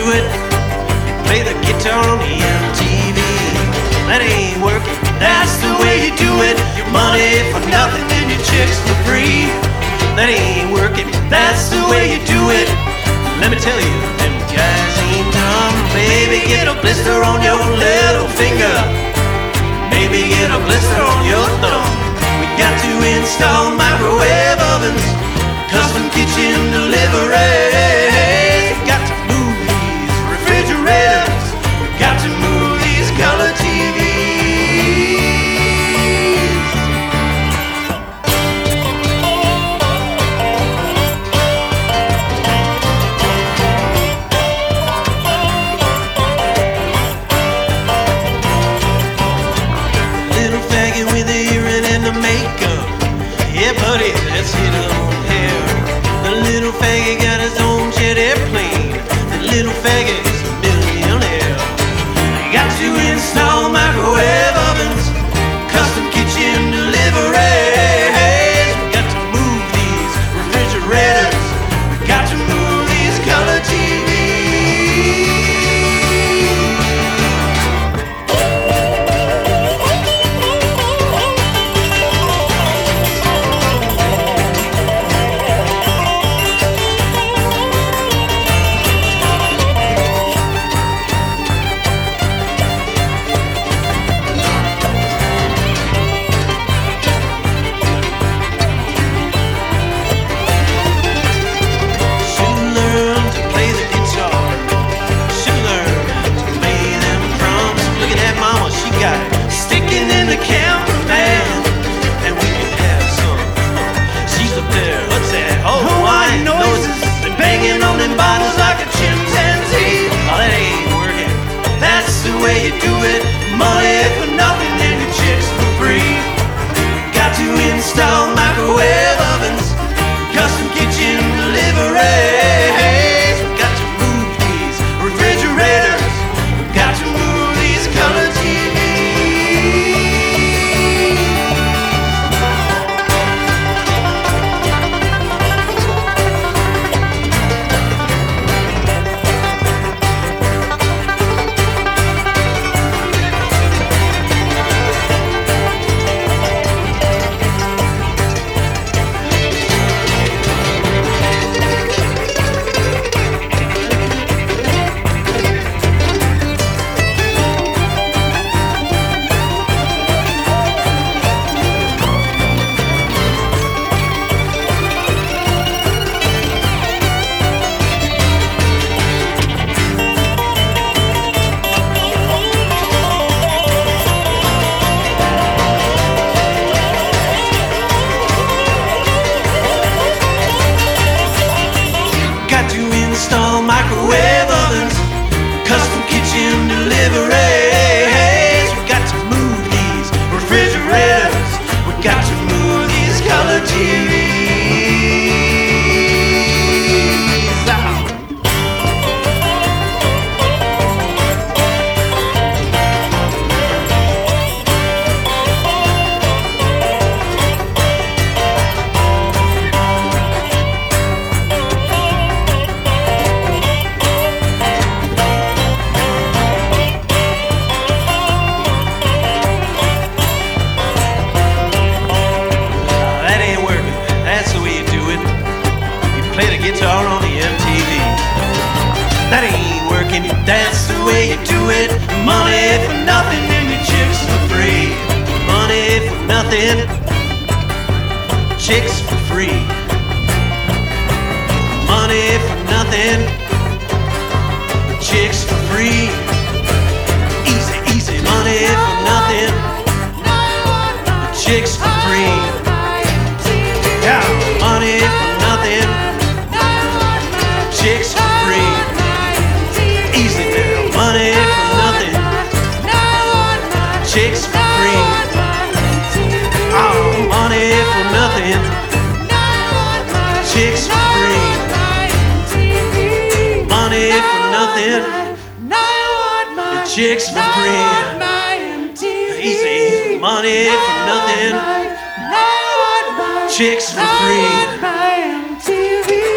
do it. You play the guitar on the MTV. That ain't working, that's the way you do it. Your money for nothing and your chicks for free. That ain't working, that's the way you do it. Let me tell you, them guys ain't dumb. Baby, get a blister on your little finger. Maybe get a blister on your thumb. We got to install microwave ovens, custom kitchen deliveries. We got to move these refrigerators. We got to move these color TVs. Little faggot with the earring and the makeup. Yeah, buddy, let's hit it on hair. The little faggot got his own jet airplane. The little faggot is a millionaire. We got to install microwave ovens, custom kitchen deliveries. We got to move these refrigerators. We got to move these color TVs. Sticking in the cameraman, and we can have some. She's up there, what's that? Oh, Hawaiian noises, and banging on them bottles like a chimpanzee. Oh, that ain't working, that's the way you do it. Money for nothing and your chicks for free. We got to install microwave ovens, custom kitchen deliveries. We got to move these refrigerators. We got to move these color TVs. Install microwave ovens, custom kitchen deliveries. We got to move these refrigerators. We got to move these color TVs. Play the guitar on the MTV. That ain't working, that's the way you do it. Money for nothing and your chicks for free. Money for nothing, chicks for free. Money for nothing, chicks for free. Easy, easy, money for nothing, chicks for free. Yeah, money for nothing, chicks for free. Easy now, money for nothing, chicks for free. Oh, money for nothing, chicks for free. Money for nothing, chicks for free. Easy, money for nothing, chicks for free.